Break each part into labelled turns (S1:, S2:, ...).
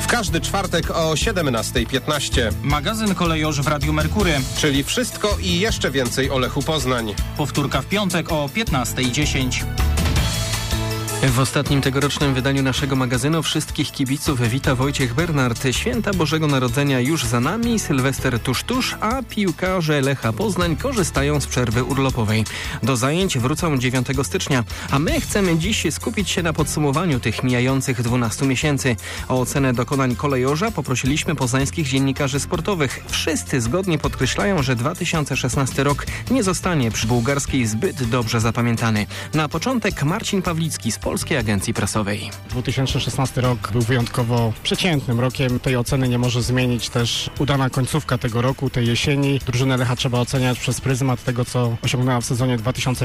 S1: W każdy czwartek o 17:15.
S2: Magazyn Kolejorzy w Radiu Merkury.
S1: Czyli wszystko i jeszcze więcej o Lechu Poznań.
S2: Powtórka w piątek o 15:10.
S3: W ostatnim tegorocznym wydaniu naszego magazynu wszystkich kibiców wita Wojciech Bernard. Święta Bożego Narodzenia już za nami, Sylwester tuż, a piłkarze Lecha Poznań korzystają z przerwy urlopowej. Do zajęć wrócą 9 stycznia, a my chcemy dziś skupić się na podsumowaniu tych mijających 12 miesięcy. O ocenę dokonań kolejorza poprosiliśmy poznańskich dziennikarzy sportowych. Wszyscy zgodnie podkreślają, że 2016 rok nie zostanie przy bułgarskiej zbyt dobrze zapamiętany. Na początek Marcin Pawlicki z Polskiej Agencji Prasowej.
S4: 2016 rok był wyjątkowo przeciętnym rokiem. Tej oceny nie może zmienić też udana końcówka tego roku, tej jesieni. Drużynę Lecha trzeba oceniać przez pryzmat tego, co osiągnęła w sezonie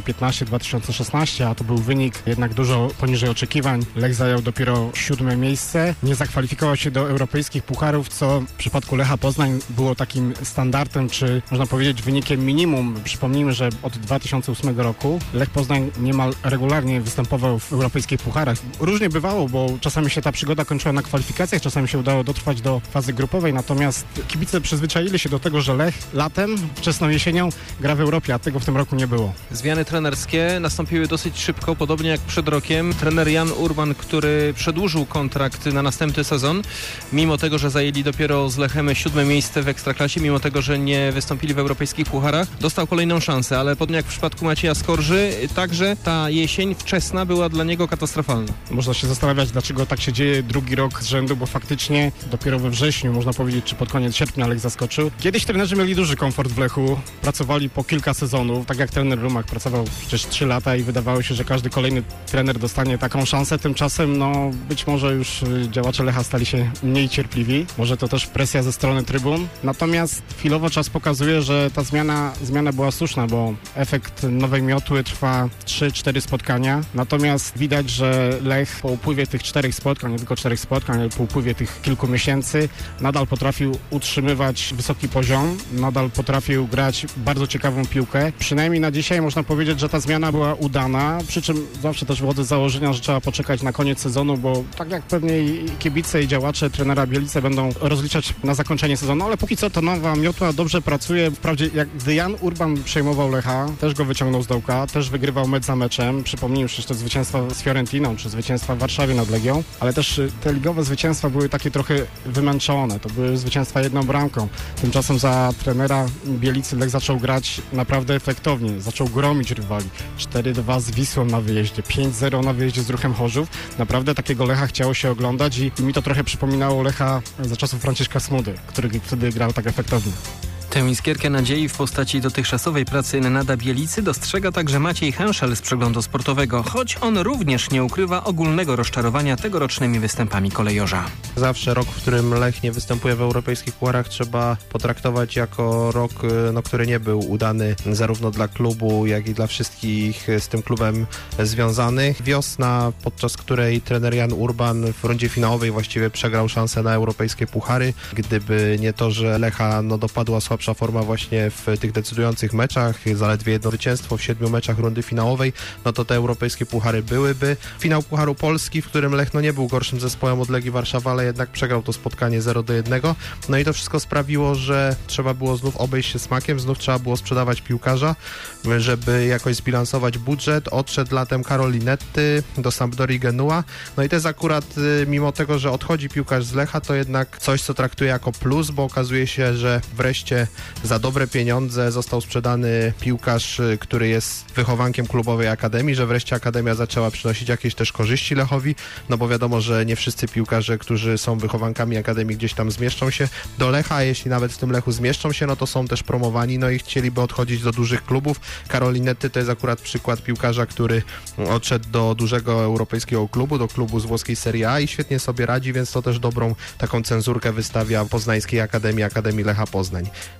S4: 2015-2016, a to był wynik jednak dużo poniżej oczekiwań. Lech zajął dopiero 7. miejsce. Nie zakwalifikował się do europejskich pucharów, co w przypadku Lecha Poznań było takim standardem, czy można powiedzieć wynikiem minimum. Przypomnijmy, że od 2008 roku Lech Poznań niemal regularnie występował w europejskich pucharach. Różnie bywało, bo czasami się ta przygoda kończyła na kwalifikacjach, czasami się udało dotrwać do fazy grupowej, natomiast kibice przyzwyczaili się do tego, że Lech latem, wczesną jesienią gra w Europie, a tego w tym roku nie było.
S3: Zmiany trenerskie nastąpiły dosyć szybko, podobnie jak przed rokiem. Trener Jan Urban, który przedłużył kontrakt na następny sezon, mimo tego, że zajęli dopiero z Lechem 7. miejsce w Ekstraklasie, mimo tego, że nie wystąpili w europejskich pucharach, dostał kolejną szansę, ale podobnie jak w przypadku Macieja Skorży, także ta jesień wczesna była dla niego katastrofalna.
S4: Można się zastanawiać, dlaczego tak się dzieje drugi rok z rzędu, bo faktycznie dopiero we wrześniu, można powiedzieć, czy pod koniec sierpnia Lech zaskoczył. Kiedyś trenerzy mieli duży komfort w Lechu, pracowali po kilka sezonów, tak jak trener Rumak pracował przecież 3 lata i wydawało się, że każdy kolejny trener dostanie taką szansę. Tymczasem, być może już działacze Lecha stali się mniej cierpliwi, może to też presja ze strony trybun. Natomiast chwilowo czas pokazuje, że ta zmiana była słuszna, bo efekt nowej miotły trwa 3-4 spotkania. Natomiast widać, że Lech po upływie tych 4 spotkań, nie tylko 4 spotkań, ale po upływie tych kilku miesięcy nadal potrafił utrzymywać wysoki poziom, nadal potrafił grać bardzo ciekawą piłkę. Przynajmniej na dzisiaj można powiedzieć, że ta zmiana była udana, przy czym zawsze też wychodzę z założenia, że trzeba poczekać na koniec sezonu, bo tak jak pewnie i kibice i działacze trenera Bielice będą rozliczać na zakończenie sezonu, ale póki co to nowa miotła dobrze pracuje. Wprawdzie gdy Jan Urban przejmował Lecha, też go wyciągnął z dołka, też wygrywał mecz za meczem. Przypomnijmy przecież te zwycięstwa z Fiorentiną, czy zwycięstwa w Warszawie nad Legią, ale też te ligowe zwycięstwa były takie trochę wymęczone. To były zwycięstwa jedną bramką. Tymczasem za trenera Bielicy Lech zaczął grać naprawdę efektownie. Zaczął gromić rywali. 4-2 z Wisłą na wyjeździe, 5-0 na wyjeździe z Ruchem Chorzów. Naprawdę takiego Lecha chciało się oglądać i mi to trochę przypominało Lecha za czasów Franciszka Smudy, który wtedy grał tak efektownie.
S3: Tę iskierkę nadziei w postaci dotychczasowej pracy Nenada Bielicy dostrzega także Maciej Henszel z Przeglądu Sportowego, choć on również nie ukrywa ogólnego rozczarowania tegorocznymi występami kolejorza.
S5: Zawsze rok, w którym Lech nie występuje w europejskich pucharach, trzeba potraktować jako rok, który nie był udany zarówno dla klubu, jak i dla wszystkich z tym klubem związanych. Wiosna, podczas której trener Jan Urban w rundzie finałowej właściwie przegrał szansę na europejskie puchary. Gdyby nie to, że Lecha dopadła słabsza forma właśnie w tych decydujących meczach, zaledwie 1 zwycięstwo w 7 meczach rundy finałowej, to te europejskie puchary byłyby. Finał Pucharu Polski, w którym Lech nie był gorszym zespołem od Legii Warszawa, ale jednak przegrał to spotkanie 0-1. I to wszystko sprawiło, że trzeba było znów obejść się smakiem, znów trzeba było sprzedawać piłkarza, żeby jakoś zbilansować budżet. Odszedł latem Karol Linetty do Sampdorii Genua. I to jest akurat, mimo tego, że odchodzi piłkarz z Lecha, to jednak coś, co traktuje jako plus, bo okazuje się, że wreszcie za dobre pieniądze został sprzedany piłkarz, który jest wychowankiem klubowej akademii, że wreszcie akademia zaczęła przynosić jakieś też korzyści Lechowi, bo wiadomo, że nie wszyscy piłkarze, którzy są wychowankami akademii, gdzieś tam zmieszczą się do Lecha, a jeśli nawet w tym Lechu zmieszczą się, to są też promowani, i chcieliby odchodzić do dużych klubów. Karol Linetty to jest akurat przykład piłkarza, który odszedł do dużego europejskiego klubu, do klubu z włoskiej Serie A i świetnie sobie radzi, więc to też dobrą taką cenzurkę wystawia poznańskiej Akademii Lecha Poznań.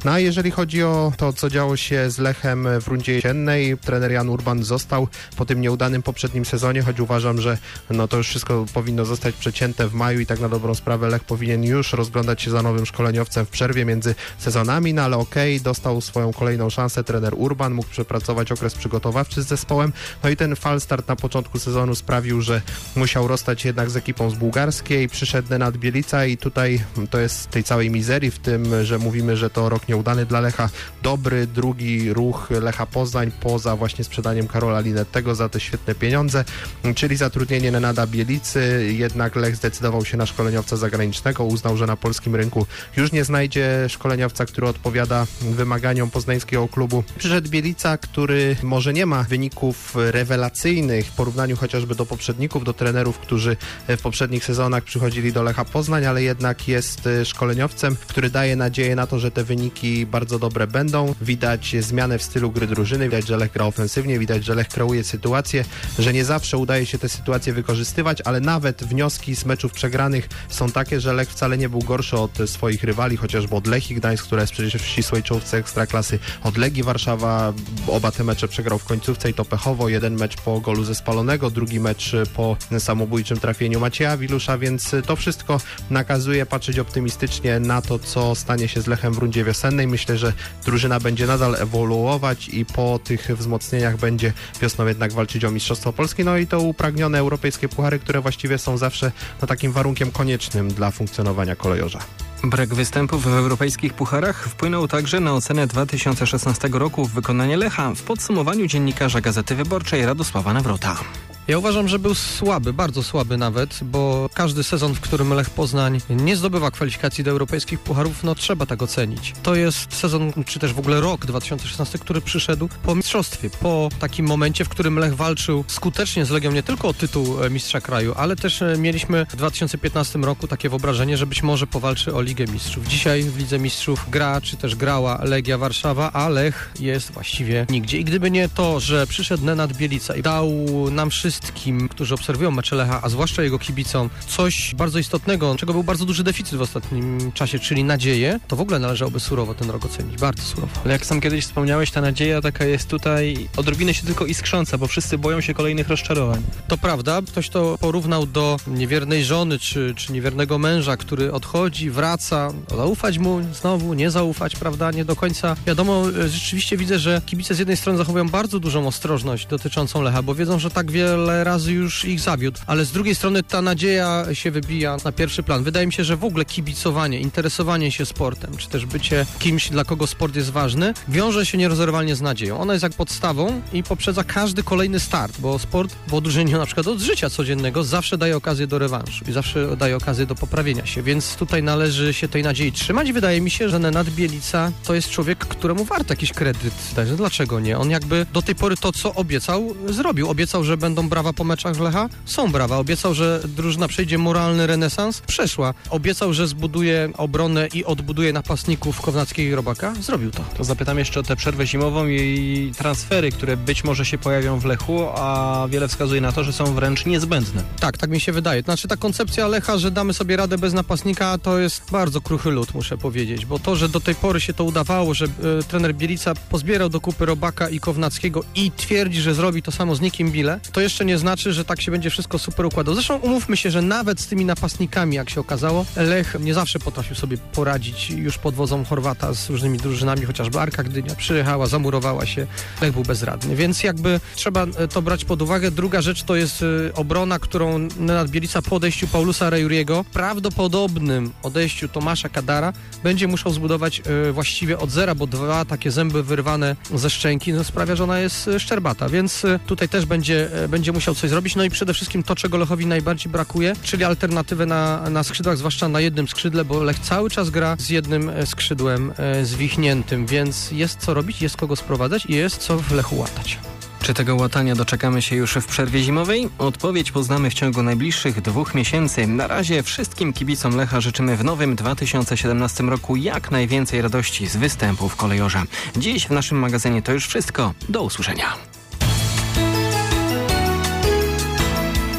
S5: No a jeżeli chodzi o to, co działo się z Lechem w rundzie jesiennej, trener Jan Urban został po tym nieudanym poprzednim sezonie, choć uważam, że to już wszystko powinno zostać przecięte w maju i tak na dobrą sprawę Lech powinien już rozglądać się za nowym szkoleniowcem w przerwie między sezonami, no ale dostał swoją kolejną szansę trener Urban, mógł przepracować okres przygotowawczy z zespołem, no i ten falstart na początku sezonu sprawił, że musiał rozstać jednak z ekipą z bułgarskiej, przyszedł Nenad Bielica i tutaj to jest tej całej mizerii w tym, że mówimy, że to rok nieudany dla Lecha, dobry drugi ruch Lecha Poznań poza właśnie sprzedaniem Karola Linettego za te świetne pieniądze, czyli zatrudnienie Nenada Bielicy, jednak Lech zdecydował się na szkoleniowca zagranicznego, uznał, że na polskim rynku już nie znajdzie szkoleniowca, który odpowiada wymaganiom poznańskiego klubu. Przyszedł Bielica, który może nie ma wyników rewelacyjnych w porównaniu chociażby do poprzedników, do trenerów, którzy w poprzednich sezonach przychodzili do Lecha Poznań, ale jednak jest szkoleniowcem, który daje nadzieję na to, że te wyniki bardzo dobre będą. Widać zmianę w stylu gry drużyny, widać, że Lech gra ofensywnie, widać, że Lech kreuje sytuacje, że nie zawsze udaje się te sytuacje wykorzystywać, ale nawet wnioski z meczów przegranych są takie, że Lech wcale nie był gorszy od swoich rywali, chociażby od Lechii Gdańsk, która jest przecież w ścisłej czołówce Ekstraklasy, od Legii Warszawa. Oba te mecze przegrał w końcówce i to pechowo. Jeden mecz po golu ze Spalonego, drugi mecz po samobójczym trafieniu Macieja Wilusza, więc to wszystko nakazuje patrzeć optymistycznie na to, co stanie się z Lechem w rundzie wiosennej. Myślę, że drużyna będzie nadal ewoluować i po tych wzmocnieniach będzie wiosną jednak walczyć o Mistrzostwo Polski, no i to upragnione europejskie puchary, które właściwie są zawsze takim warunkiem koniecznym dla funkcjonowania kolejorza.
S3: Brak występów w europejskich pucharach wpłynął także na ocenę 2016 roku w wykonaniu Lecha w podsumowaniu dziennikarza Gazety Wyborczej Radosława Nawrota.
S6: Ja uważam, że był słaby, bardzo słaby nawet, bo każdy sezon, w którym Lech Poznań nie zdobywa kwalifikacji do europejskich pucharów, trzeba tak ocenić. To jest sezon, czy też w ogóle rok 2016, który przyszedł po mistrzostwie, po takim momencie, w którym Lech walczył skutecznie z Legią nie tylko o tytuł mistrza kraju, ale też mieliśmy w 2015 roku takie wyobrażenie, że być może powalczy o Ligę Mistrzów. Dzisiaj w Lidze Mistrzów gra, czy też grała Legia Warszawa, a Lech jest właściwie nigdzie. I gdyby nie to, że przyszedł Nenad Bielica i dał nam wszystkim, którzy obserwują mecze Lecha, a zwłaszcza jego kibicom, coś bardzo istotnego, czego był bardzo duży deficyt w ostatnim czasie, czyli nadzieję, to w ogóle należałoby surowo ten rok ocenić, bardzo surowo.
S3: Ale jak sam kiedyś wspomniałeś, ta nadzieja taka jest tutaj odrobinę się tylko iskrząca, bo wszyscy boją się kolejnych rozczarowań.
S6: To prawda, ktoś to porównał do niewiernej żony, czy niewiernego męża, który odchodzi, wraca, zaufać mu znowu, nie zaufać, prawda, nie do końca. Wiadomo, rzeczywiście widzę, że kibice z jednej strony zachowują bardzo dużą ostrożność dotyczącą Lecha, bo wiedzą, że tak wiele razy już ich zawiódł, ale z drugiej strony ta nadzieja się wybija na pierwszy plan. Wydaje mi się, że w ogóle kibicowanie, interesowanie się sportem, czy też bycie kimś, dla kogo sport jest ważny, wiąże się nierozerwalnie z nadzieją. Ona jest jak podstawą i poprzedza każdy kolejny start, bo sport w odróżnieniu na przykład od życia codziennego zawsze daje okazję do rewanszu i zawsze daje okazję do poprawienia się, więc tutaj należy się tej nadziei trzymać. Wydaje mi się, że Nenad Bielica to jest człowiek, któremu warto jakiś kredyt dać. Dlaczego nie? On jakby do tej pory to, co obiecał, zrobił. Obiecał, że będą brawa po meczach Lecha? Są brawa. Obiecał, że drużyna przejdzie moralny renesans? Przeszła. Obiecał, że zbuduje obronę i odbuduje napastników Kownackiego i Robaka? Zrobił to.
S3: To zapytam jeszcze o tę przerwę zimową i transfery, które być może się pojawią w Lechu, a wiele wskazuje na to, że są wręcz niezbędne.
S6: Tak mi się wydaje. Znaczy ta koncepcja Lecha, że damy sobie radę bez napastnika, to jest bardzo kruchy lód, muszę powiedzieć, bo to, że do tej pory się to udawało, że trener Bielica pozbierał do kupy Robaka i Kownackiego i twierdzi, że zrobi to samo z Nikim Bile, to jeszcze nie znaczy, że tak się będzie wszystko super układało. Zresztą umówmy się, że nawet z tymi napastnikami, jak się okazało, Lech nie zawsze potrafił sobie poradzić już pod wodzą Chorwata z różnymi drużynami, chociażby Arka Gdynia przyjechała, zamurowała się, Lech był bezradny, więc jakby trzeba to brać pod uwagę. Druga rzecz to jest obrona, którą Nenad Bielica po odejściu Paulusa Rejuriego, prawdopodobnym odejściu Tomasza Kadara, będzie musiał zbudować właściwie od zera, bo dwa takie zęby wyrwane ze szczęki sprawia, że ona jest szczerbata, więc tutaj też będzie musiał coś zrobić. No i przede wszystkim to, czego Lechowi najbardziej brakuje, czyli alternatywę na skrzydłach, zwłaszcza na jednym skrzydle, bo Lech cały czas gra z jednym skrzydłem zwichniętym, więc jest co robić, jest kogo sprowadzać i jest co w Lechu łatać.
S3: Czy tego łatania doczekamy się już w przerwie zimowej? Odpowiedź poznamy w ciągu najbliższych 2 miesięcy. Na razie wszystkim kibicom Lecha życzymy w nowym 2017 roku jak najwięcej radości z występów kolejorza. Dziś w naszym magazynie to już wszystko. Do usłyszenia.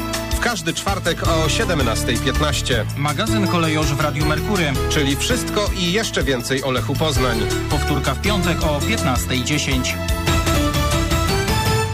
S1: każdy czwartek o 17:15.
S2: Magazyn Kolejorzy w Radiu Merkury.
S1: Czyli wszystko i jeszcze więcej o Lechu Poznań.
S2: Powtórka w piątek o 15:10.